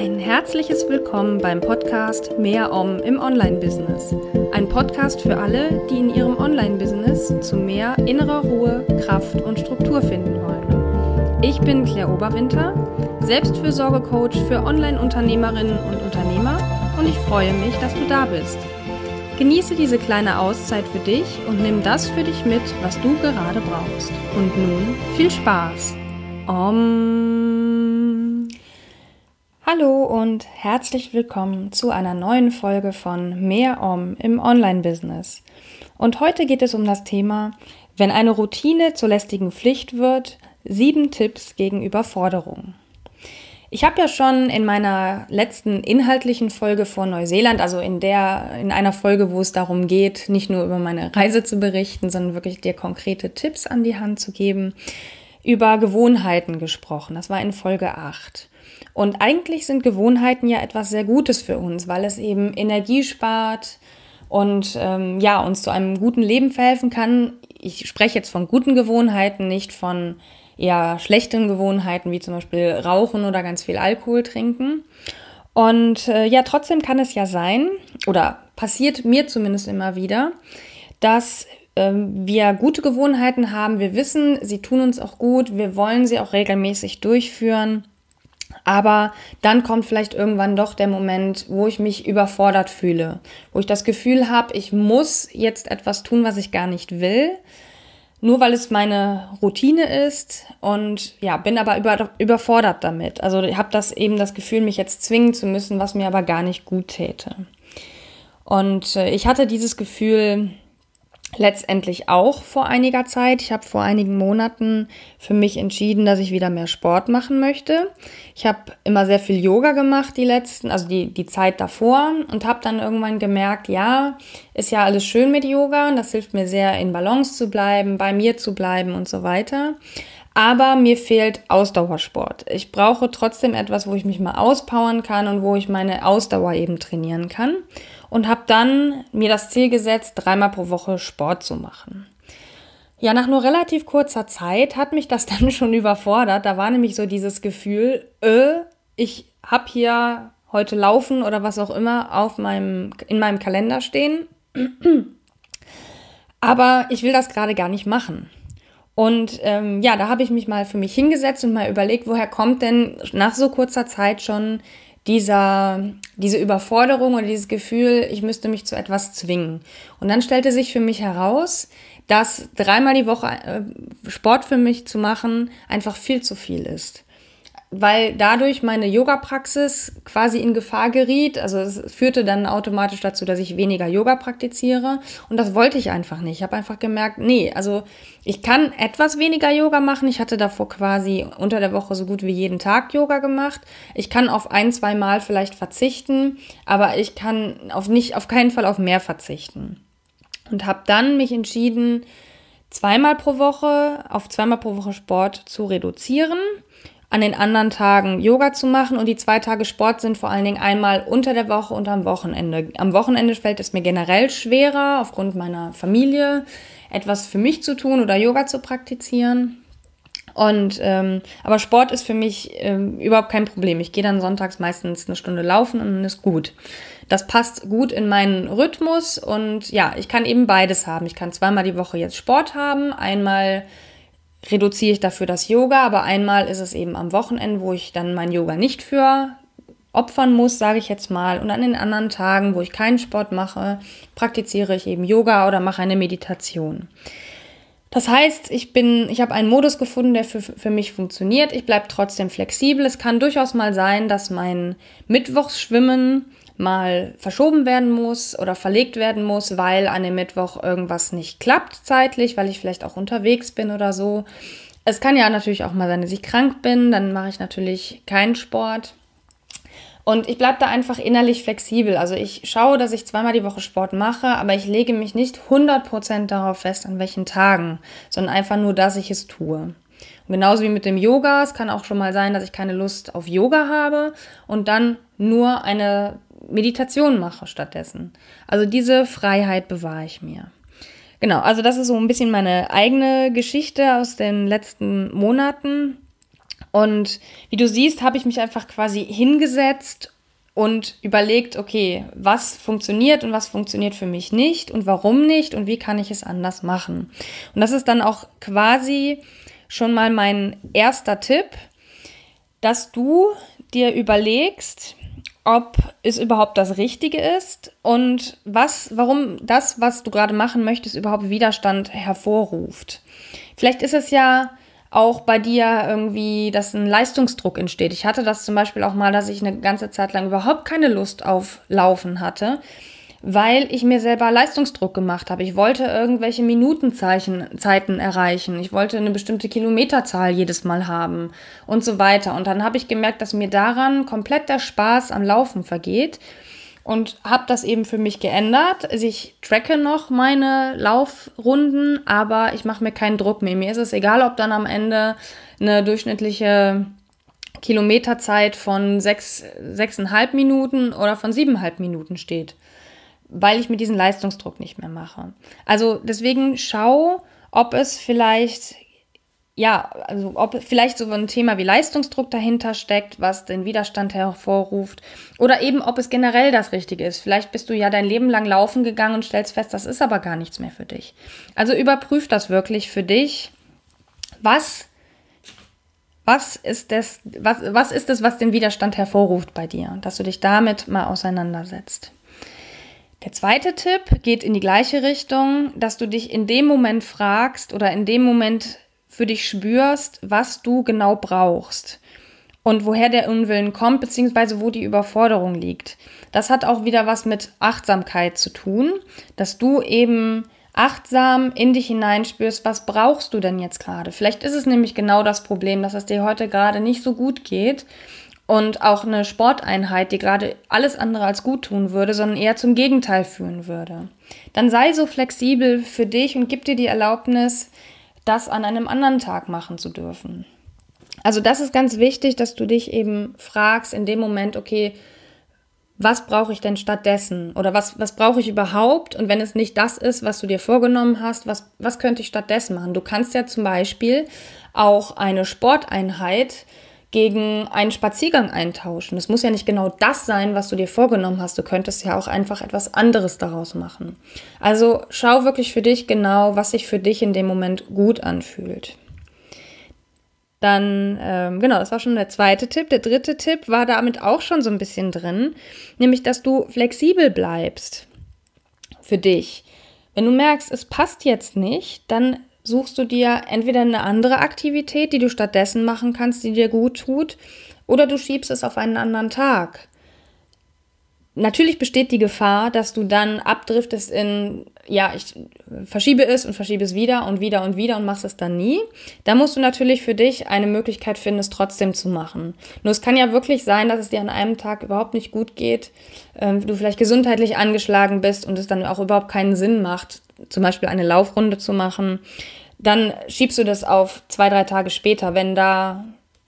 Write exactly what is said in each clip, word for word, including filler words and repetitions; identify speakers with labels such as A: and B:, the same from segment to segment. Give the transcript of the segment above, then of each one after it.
A: Ein herzliches Willkommen beim Podcast Mehr Om im Online-Business. Ein Podcast für alle, die in ihrem Online-Business zu mehr innerer Ruhe, Kraft und Struktur finden wollen. Ich bin Claire Oberwinter, Selbstfürsorge-Coach für Online-Unternehmerinnen und Unternehmer und ich freue mich, dass du da bist. Genieße diese kleine Auszeit für dich und nimm das für dich mit, was du gerade brauchst. Und nun viel Spaß! Om. Hallo und herzlich willkommen zu einer neuen Folge von Mehr Om im Online-Business. Und heute geht es um das Thema, wenn eine Routine zur lästigen Pflicht wird, sieben Tipps gegen Überforderung. Ich habe ja schon in meiner letzten inhaltlichen Folge vor Neuseeland, also in der, in einer Folge, wo es darum geht, nicht nur über meine Reise zu berichten, sondern wirklich dir konkrete Tipps an die Hand zu geben, über Gewohnheiten gesprochen. Das war in Folge acht. Und eigentlich sind Gewohnheiten ja etwas sehr Gutes für uns, weil es eben Energie spart und ähm, ja, uns zu einem guten Leben verhelfen kann. Ich spreche jetzt von guten Gewohnheiten, nicht von eher schlechten Gewohnheiten, wie zum Beispiel Rauchen oder ganz viel Alkohol trinken. Und äh, ja, trotzdem kann es ja sein, oder passiert mir zumindest immer wieder, dass ähm, wir gute Gewohnheiten haben. Wir wissen, sie tun uns auch gut, wir wollen sie auch regelmäßig durchführen. Aber dann kommt vielleicht irgendwann doch der Moment, wo ich mich überfordert fühle, wo ich das Gefühl habe, ich muss jetzt etwas tun, was ich gar nicht will, nur weil es meine Routine ist und ja, bin aber über, überfordert damit. Also ich habe das eben das Gefühl, mich jetzt zwingen zu müssen, was mir aber gar nicht gut täte. Und äh, ich hatte dieses Gefühl letztendlich auch vor einiger Zeit. Ich habe vor einigen Monaten für mich entschieden, dass ich wieder mehr Sport machen möchte. Ich habe immer sehr viel Yoga gemacht, die letzten, also die, die Zeit davor, und habe dann irgendwann gemerkt, ja, ist ja alles schön mit Yoga und das hilft mir sehr, in Balance zu bleiben, bei mir zu bleiben und so weiter. Aber mir fehlt Ausdauersport. Ich brauche trotzdem etwas, wo ich mich mal auspowern kann und wo ich meine Ausdauer eben trainieren kann. Und habe dann mir das Ziel gesetzt, dreimal pro Woche Sport zu machen. Ja, nach nur relativ kurzer Zeit hat mich das dann schon überfordert. Da war nämlich so dieses Gefühl, äh, ich habe hier heute Laufen oder was auch immer auf meinem, in meinem Kalender stehen. Aber ich will das gerade gar nicht machen. Und ähm, ja, da habe ich mich mal für mich hingesetzt und mal überlegt, woher kommt denn nach so kurzer Zeit schon dieser, diese Überforderung oder dieses Gefühl, ich müsste mich zu etwas zwingen. Und dann stellte sich für mich heraus, dass dreimal die Woche äh, Sport für mich zu machen einfach viel zu viel ist. Weil dadurch meine Yoga-Praxis quasi in Gefahr geriet. Also es führte dann automatisch dazu, dass ich weniger Yoga praktiziere. Und das wollte ich einfach nicht. Ich habe einfach gemerkt, nee, also ich kann etwas weniger Yoga machen. Ich hatte davor quasi unter der Woche so gut wie jeden Tag Yoga gemacht. Ich kann auf ein, zwei Mal vielleicht verzichten, aber ich kann auf nicht, auf keinen Fall auf mehr verzichten. Und habe dann mich entschieden, zweimal pro Woche, auf zweimal pro Woche Sport zu reduzieren, an den anderen Tagen Yoga zu machen, und die zwei Tage Sport sind vor allen Dingen einmal unter der Woche und am Wochenende. Am Wochenende fällt es mir generell schwerer, aufgrund meiner Familie etwas für mich zu tun oder Yoga zu praktizieren. Und ähm, aber Sport ist für mich ähm, überhaupt kein Problem. Ich gehe dann sonntags meistens eine Stunde laufen und dann ist gut. Das passt gut in meinen Rhythmus und ja, ich kann eben beides haben. Ich kann zweimal die Woche jetzt Sport haben, einmal reduziere ich dafür das Yoga, aber einmal ist es eben am Wochenende, wo ich dann mein Yoga nicht für opfern muss, sage ich jetzt mal. Und an den anderen Tagen, wo ich keinen Sport mache, praktiziere ich eben Yoga oder mache eine Meditation. Das heißt, ich bin, ich habe einen Modus gefunden, der für, für mich funktioniert. Ich bleibe trotzdem flexibel. Es kann durchaus mal sein, dass mein Mittwochsschwimmen mal verschoben werden muss oder verlegt werden muss, weil an dem Mittwoch irgendwas nicht klappt zeitlich, weil ich vielleicht auch unterwegs bin oder so. Es kann ja natürlich auch mal sein, dass ich krank bin, dann mache ich natürlich keinen Sport. Und ich bleibe da einfach innerlich flexibel. Also ich schaue, dass ich zweimal die Woche Sport mache, aber ich lege mich nicht hundert Prozent darauf fest, an welchen Tagen, sondern einfach nur, dass ich es tue. Und genauso wie mit dem Yoga. Es kann auch schon mal sein, dass ich keine Lust auf Yoga habe und dann nur eine Meditation mache stattdessen. Also diese Freiheit bewahre ich mir. Genau, also das ist so ein bisschen meine eigene Geschichte aus den letzten Monaten. Und wie du siehst, habe ich mich einfach quasi hingesetzt und überlegt, okay, was funktioniert und was funktioniert für mich nicht und warum nicht und wie kann ich es anders machen. Und das ist dann auch quasi schon mal mein erster Tipp, dass du dir überlegst, ob es überhaupt das Richtige ist und was, warum das, was du gerade machen möchtest, überhaupt Widerstand hervorruft. Vielleicht ist es ja auch bei dir irgendwie, dass ein Leistungsdruck entsteht. Ich hatte das zum Beispiel auch mal, dass ich eine ganze Zeit lang überhaupt keine Lust auf Laufen hatte, weil ich mir selber Leistungsdruck gemacht habe. Ich wollte irgendwelche Minutenzeiten Zeiten erreichen. Ich wollte eine bestimmte Kilometerzahl jedes Mal haben und so weiter. Und dann habe ich gemerkt, dass mir daran komplett der Spaß am Laufen vergeht. Und habe das eben für mich geändert. Also ich tracke noch meine Laufrunden, aber ich mache mir keinen Druck mehr. Mir ist es egal, ob dann am Ende eine durchschnittliche Kilometerzeit von sechs, sechseinhalb Minuten oder von siebeneinhalb Minuten steht, weil ich mir diesen Leistungsdruck nicht mehr mache. Also deswegen schau, ob es vielleicht Ja, also ob vielleicht so ein Thema wie Leistungsdruck dahinter steckt, was den Widerstand hervorruft, oder eben ob es generell das Richtige ist. Vielleicht bist du ja dein Leben lang laufen gegangen und stellst fest, das ist aber gar nichts mehr für dich. Also überprüf das wirklich für dich. Was, was ist das, was, was ist es, was den Widerstand hervorruft bei dir? Dass du dich damit mal auseinandersetzt. Der zweite Tipp geht in die gleiche Richtung, dass du dich in dem Moment fragst oder in dem Moment für dich spürst, was du genau brauchst und woher der Unwillen kommt, beziehungsweise wo die Überforderung liegt. Das hat auch wieder was mit Achtsamkeit zu tun, dass du eben achtsam in dich hineinspürst, was brauchst du denn jetzt gerade? Vielleicht ist es nämlich genau das Problem, dass es dir heute gerade nicht so gut geht und auch eine Sporteinheit, die gerade alles andere als gut tun würde, sondern eher zum Gegenteil führen würde. Dann sei so flexibel für dich und gib dir die Erlaubnis, das an einem anderen Tag machen zu dürfen. Also das ist ganz wichtig, dass du dich eben fragst in dem Moment, okay, was brauche ich denn stattdessen? Oder was, was brauche ich überhaupt? Und wenn es nicht das ist, was du dir vorgenommen hast, was, was könnte ich stattdessen machen? Du kannst ja zum Beispiel auch eine Sporteinheit gegen einen Spaziergang eintauschen. Das muss ja nicht genau das sein, was du dir vorgenommen hast. Du könntest ja auch einfach etwas anderes daraus machen. Also schau wirklich für dich genau, was sich für dich in dem Moment gut anfühlt. Dann, ähm, genau, das war schon der zweite Tipp. Der dritte Tipp war damit auch schon so ein bisschen drin, nämlich, dass du flexibel bleibst für dich. Wenn du merkst, es passt jetzt nicht, dann suchst du dir entweder eine andere Aktivität, die du stattdessen machen kannst, die dir gut tut, oder du schiebst es auf einen anderen Tag. Natürlich besteht die Gefahr, dass du dann abdriftest in, ja, ich verschiebe es und verschiebe es wieder und wieder und wieder und machst es dann nie. Da musst du natürlich für dich eine Möglichkeit finden, es trotzdem zu machen. Nur es kann ja wirklich sein, dass es dir an einem Tag überhaupt nicht gut geht, ähm, du vielleicht gesundheitlich angeschlagen bist und es dann auch überhaupt keinen Sinn macht, zum Beispiel eine Laufrunde zu machen. Dann schiebst du das auf zwei, drei Tage später, wenn da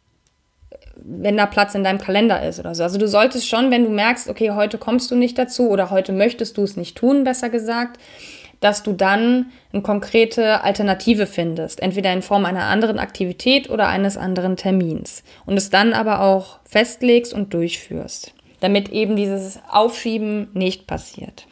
A: wenn da Platz in deinem Kalender ist oder so. Also du solltest schon, wenn du merkst, okay, heute kommst du nicht dazu oder heute möchtest du es nicht tun, besser gesagt, dass du dann eine konkrete Alternative findest, entweder in Form einer anderen Aktivität oder eines anderen Termins und es dann aber auch festlegst und durchführst, damit eben dieses Aufschieben nicht passiert.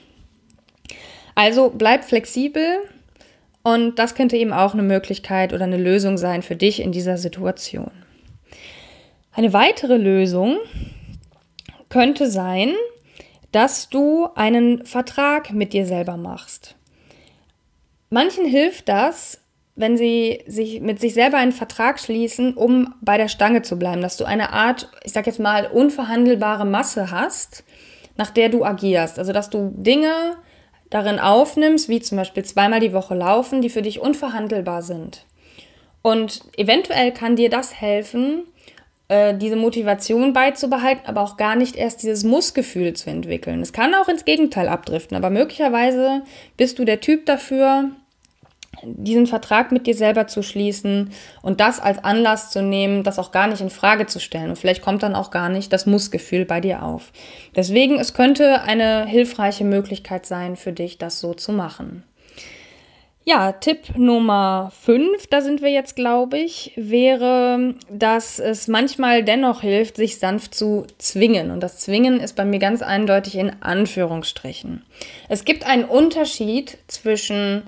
A: Also bleib flexibel und das könnte eben auch eine Möglichkeit oder eine Lösung sein für dich in dieser Situation. Eine weitere Lösung könnte sein, dass du einen Vertrag mit dir selber machst. Manchen hilft das, wenn sie sich mit sich selber einen Vertrag schließen, um bei der Stange zu bleiben, dass du eine Art, ich sag jetzt mal, unverhandelbare Masse hast, nach der du agierst. Also dass du Dinge darin aufnimmst, wie zum Beispiel zweimal die Woche laufen, die für dich unverhandelbar sind. Und eventuell kann dir das helfen, diese Motivation beizubehalten, aber auch gar nicht erst dieses Muss-Gefühl zu entwickeln. Es kann auch ins Gegenteil abdriften, aber möglicherweise bist du der Typ dafür, diesen Vertrag mit dir selber zu schließen und das als Anlass zu nehmen, das auch gar nicht in Frage zu stellen. Und vielleicht kommt dann auch gar nicht das Muss-Gefühl bei dir auf. Deswegen, es könnte eine hilfreiche Möglichkeit sein für dich, das so zu machen. Ja, Tipp Nummer fünf, da sind wir jetzt, glaube ich, wäre, dass es manchmal dennoch hilft, sich sanft zu zwingen. Und das Zwingen ist bei mir ganz eindeutig in Anführungsstrichen. Es gibt einen Unterschied zwischen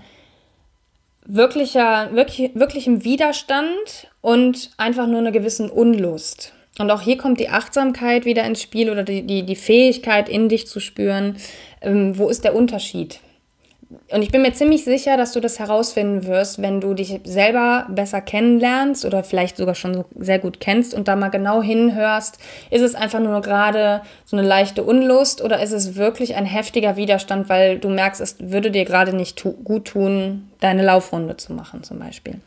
A: wirklicher, wirklich, wirklichem Widerstand und einfach nur einer gewissen Unlust. Und auch hier kommt die Achtsamkeit wieder ins Spiel oder die, die, die Fähigkeit, in dich zu spüren, ähm, wo ist der Unterschied? Und ich bin mir ziemlich sicher, dass du das herausfinden wirst, wenn du dich selber besser kennenlernst oder vielleicht sogar schon so sehr gut kennst und da mal genau hinhörst. Ist es einfach nur gerade so eine leichte Unlust oder ist es wirklich ein heftiger Widerstand, weil du merkst, es würde dir gerade nicht tu- gut tun, deine Laufrunde zu machen zum Beispiel.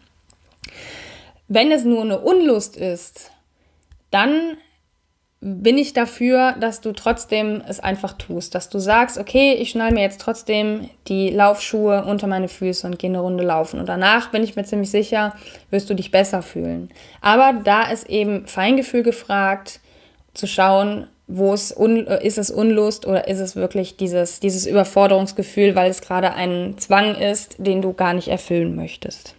A: Wenn es nur eine Unlust ist, dann bin ich dafür, dass du trotzdem es einfach tust. Dass du sagst, okay, ich schnall mir jetzt trotzdem die Laufschuhe unter meine Füße und gehe eine Runde laufen. Und danach bin ich mir ziemlich sicher, wirst du dich besser fühlen. Aber da ist eben Feingefühl gefragt, zu schauen, wo es un- ist es Unlust oder ist es wirklich dieses, dieses Überforderungsgefühl, weil es gerade ein Zwang ist, den du gar nicht erfüllen möchtest.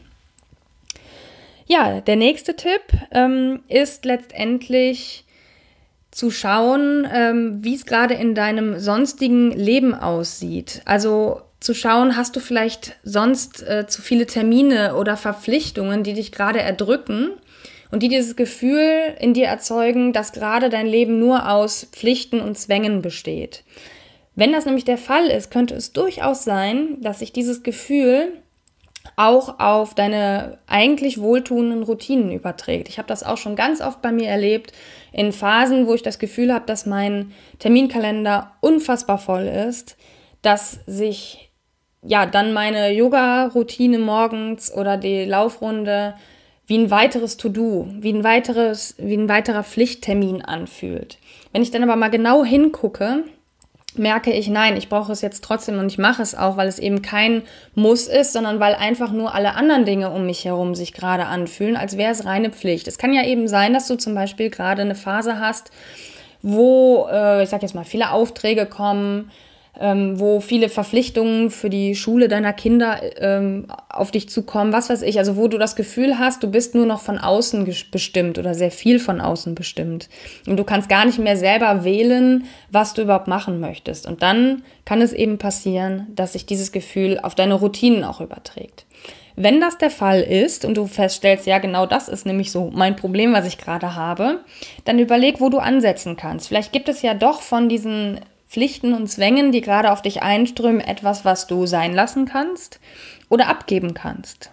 A: Ja, der nächste Tipp ähm, ist letztendlich zu schauen, ähm, wie es gerade in deinem sonstigen Leben aussieht. Also zu schauen, hast du vielleicht sonst äh, zu viele Termine oder Verpflichtungen, die dich gerade erdrücken und die dieses Gefühl in dir erzeugen, dass gerade dein Leben nur aus Pflichten und Zwängen besteht. Wenn das nämlich der Fall ist, könnte es durchaus sein, dass sich dieses Gefühl auch auf deine eigentlich wohltuenden Routinen überträgt. Ich habe das auch schon ganz oft bei mir erlebt, in Phasen, wo ich das Gefühl habe, dass mein Terminkalender unfassbar voll ist, dass sich ja dann meine Yoga-Routine morgens oder die Laufrunde wie ein weiteres To-Do, wie ein weiteres, wie ein weiterer Pflichttermin anfühlt. Wenn ich dann aber mal genau hingucke, merke ich, nein, ich brauche es jetzt trotzdem und ich mache es auch, weil es eben kein Muss ist, sondern weil einfach nur alle anderen Dinge um mich herum sich gerade anfühlen, als wäre es reine Pflicht. Es kann ja eben sein, dass du zum Beispiel gerade eine Phase hast, wo, äh, ich sag jetzt mal, viele Aufträge kommen, ähm, wo viele Verpflichtungen für die Schule deiner Kinder ähm, auf dich zukommen, was weiß ich, also wo du das Gefühl hast, du bist nur noch von außen ges- bestimmt oder sehr viel von außen bestimmt und du kannst gar nicht mehr selber wählen, was du überhaupt machen möchtest. Und dann kann es eben passieren, dass sich dieses Gefühl auf deine Routinen auch überträgt. Wenn das der Fall ist und du feststellst, ja genau das ist nämlich so mein Problem, was ich gerade habe, dann überleg, wo du ansetzen kannst. Vielleicht gibt es ja doch von diesen Pflichten und Zwängen, die gerade auf dich einströmen, etwas, was du sein lassen kannst oder abgeben kannst.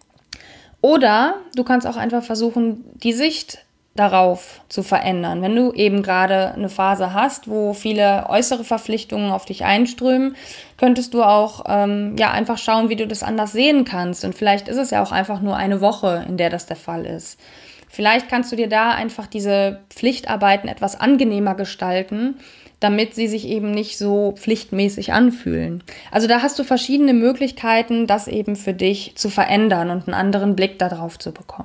A: Oder du kannst auch einfach versuchen, die Sicht darauf zu verändern. Wenn du eben gerade eine Phase hast, wo viele äußere Verpflichtungen auf dich einströmen, könntest du auch ähm, ja einfach schauen, wie du das anders sehen kannst. Und vielleicht ist es ja auch einfach nur eine Woche, in der das der Fall ist. Vielleicht kannst du dir da einfach diese Pflichtarbeiten etwas angenehmer gestalten, damit sie sich eben nicht so pflichtmäßig anfühlen. Also da hast du verschiedene Möglichkeiten, das eben für dich zu verändern und einen anderen Blick darauf zu bekommen.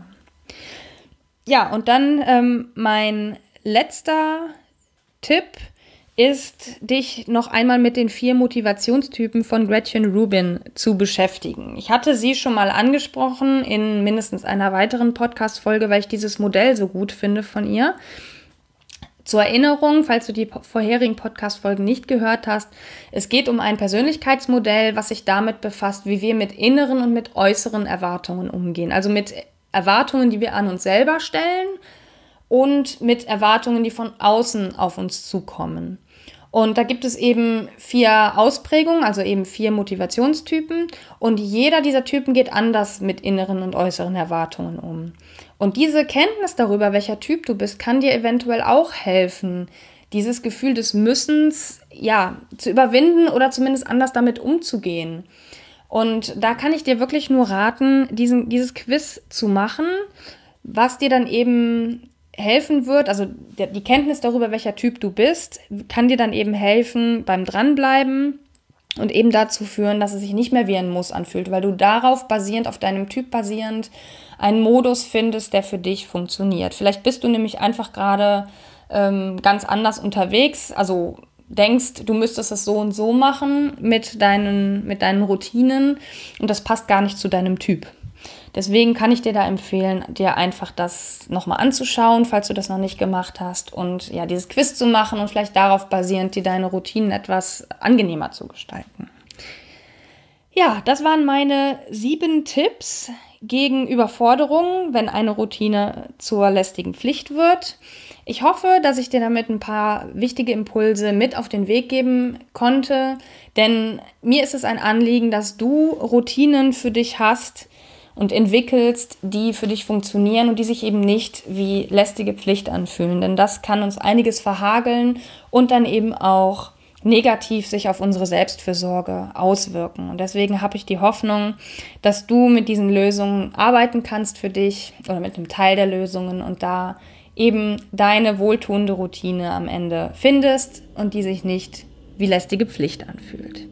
A: Ja, und dann ähm, mein letzter Tipp ist, dich noch einmal mit den vier Motivationstypen von Gretchen Rubin zu beschäftigen. Ich hatte sie schon mal angesprochen in mindestens einer weiteren Podcast-Folge, weil ich dieses Modell so gut finde von ihr. Zur Erinnerung, falls du die vorherigen Podcast-Folgen nicht gehört hast, es geht um ein Persönlichkeitsmodell, was sich damit befasst, wie wir mit inneren und mit äußeren Erwartungen umgehen. Also mit Erwartungen, die wir an uns selber stellen und mit Erwartungen, die von außen auf uns zukommen. Und da gibt es eben vier Ausprägungen, also eben vier Motivationstypen. Und jeder dieser Typen geht anders mit inneren und äußeren Erwartungen um. Und diese Kenntnis darüber, welcher Typ du bist, kann dir eventuell auch helfen, dieses Gefühl des Müssens, ja, zu überwinden oder zumindest anders damit umzugehen. Und da kann ich dir wirklich nur raten, diesen, dieses Quiz zu machen, was dir dann eben helfen wird, also die Kenntnis darüber, welcher Typ du bist, kann dir dann eben helfen beim Dranbleiben und eben dazu führen, dass es sich nicht mehr wie ein Muss anfühlt, weil du darauf basierend, auf deinem Typ basierend, einen Modus findest, der für dich funktioniert. Vielleicht bist du nämlich einfach gerade ähm, ganz anders unterwegs, also denkst, du müsstest es so und so machen mit deinen, mit deinen Routinen und das passt gar nicht zu deinem Typ. Deswegen kann ich dir da empfehlen, dir einfach das nochmal anzuschauen, falls du das noch nicht gemacht hast und ja, dieses Quiz zu machen und vielleicht darauf basierend dir deine Routinen etwas angenehmer zu gestalten. Ja, das waren meine sieben Tipps gegen Überforderung, wenn eine Routine zur lästigen Pflicht wird. Ich hoffe, dass ich dir damit ein paar wichtige Impulse mit auf den Weg geben konnte, denn mir ist es ein Anliegen, dass du Routinen für dich hast und entwickelst, die für dich funktionieren und die sich eben nicht wie lästige Pflicht anfühlen, denn das kann uns einiges verhageln und dann eben auch negativ sich auf unsere Selbstfürsorge auswirken. Und deswegen habe ich die Hoffnung, dass du mit diesen Lösungen arbeiten kannst für dich oder mit einem Teil der Lösungen und da eben deine wohltuende Routine am Ende findest und die sich nicht wie lästige Pflicht anfühlt.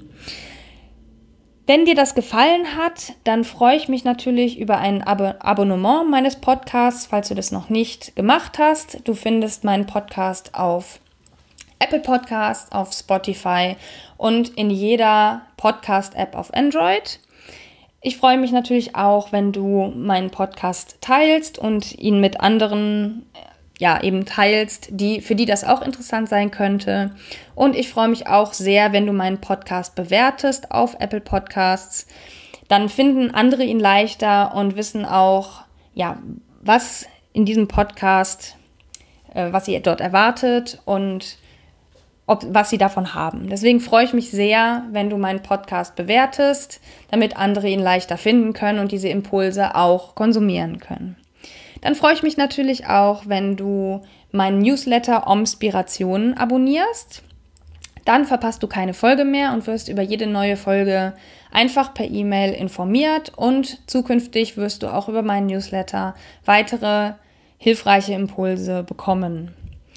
A: Wenn dir das gefallen hat, dann freue ich mich natürlich über ein Ab- Abonnement meines Podcasts, falls du das noch nicht gemacht hast. Du findest meinen Podcast auf Apple Podcasts, auf Spotify und in jeder Podcast-App auf Android. Ich freue mich natürlich auch, wenn du meinen Podcast teilst und ihn mit anderen, ja, eben teilst, die, für die das auch interessant sein könnte. Und ich freue mich auch sehr, wenn du meinen Podcast bewertest auf Apple Podcasts. Dann finden andere ihn leichter und wissen auch, ja, was in diesem Podcast, äh, was ihr dort erwartet und Ob, was sie davon haben. Deswegen freue ich mich sehr, wenn du meinen Podcast bewertest, damit andere ihn leichter finden können und diese Impulse auch konsumieren können. Dann freue ich mich natürlich auch, wenn du meinen Newsletter Omspirationen abonnierst. Dann verpasst du keine Folge mehr und wirst über jede neue Folge einfach per E-Mail informiert und zukünftig wirst du auch über meinen Newsletter weitere hilfreiche Impulse bekommen.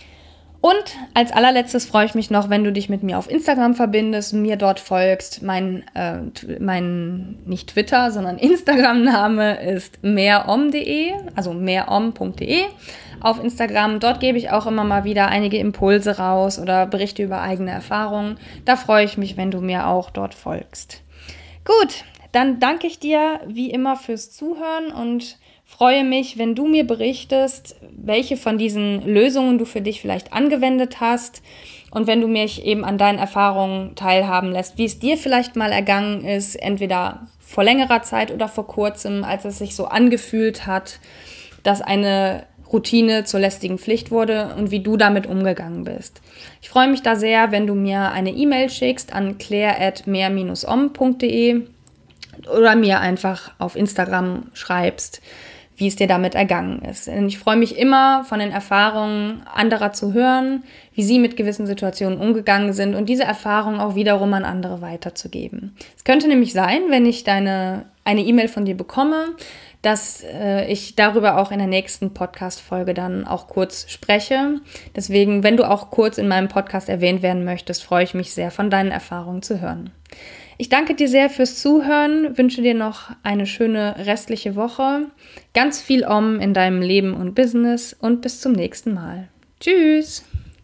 A: Und als allerletztes freue ich mich noch, wenn du dich mit mir auf Instagram verbindest, mir dort folgst. Mein, äh, mein nicht Twitter, sondern Instagram-Name ist mehrom punkt de, also mehrom punkt de auf Instagram. Dort gebe ich auch immer mal wieder einige Impulse raus oder berichte über eigene Erfahrungen. Da freue ich mich, wenn du mir auch dort folgst. Gut, dann danke ich dir wie immer fürs Zuhören und freue mich, wenn du mir berichtest, welche von diesen Lösungen du für dich vielleicht angewendet hast und wenn du mich eben an deinen Erfahrungen teilhaben lässt, wie es dir vielleicht mal ergangen ist, entweder vor längerer Zeit oder vor kurzem, als es sich so angefühlt hat, dass eine Routine zur lästigen Pflicht wurde und wie du damit umgegangen bist. Ich freue mich da sehr, wenn du mir eine E-Mail schickst an claire at mehr Bindestrich om punkt de oder mir einfach auf Instagram schreibst, wie es dir damit ergangen ist. Denn ich freue mich immer, von den Erfahrungen anderer zu hören, wie sie mit gewissen Situationen umgegangen sind und diese Erfahrungen auch wiederum an andere weiterzugeben. Es könnte nämlich sein, wenn ich deine eine E-Mail von dir bekomme, dass äh, ich darüber auch in der nächsten Podcast-Folge dann auch kurz spreche. Deswegen, wenn du auch kurz in meinem Podcast erwähnt werden möchtest, freue ich mich sehr, von deinen Erfahrungen zu hören. Ich danke dir sehr fürs Zuhören, wünsche dir noch eine schöne restliche Woche, ganz viel Om in deinem Leben und Business und bis zum nächsten Mal. Tschüss!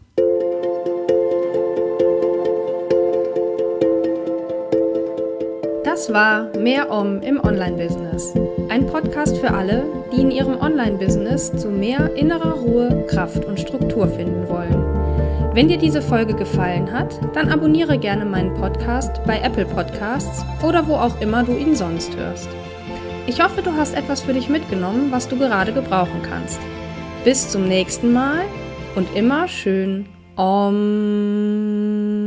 A: Das war Mehr Om im Online-Business. Ein Podcast für alle, die in ihrem Online-Business zu mehr innerer Ruhe, Kraft und Struktur finden wollen. Wenn dir diese Folge gefallen hat, dann abonniere gerne meinen Podcast bei Apple Podcasts oder wo auch immer du ihn sonst hörst. Ich hoffe, du hast etwas für dich mitgenommen, was du gerade gebrauchen kannst. Bis zum nächsten Mal und immer schön Om.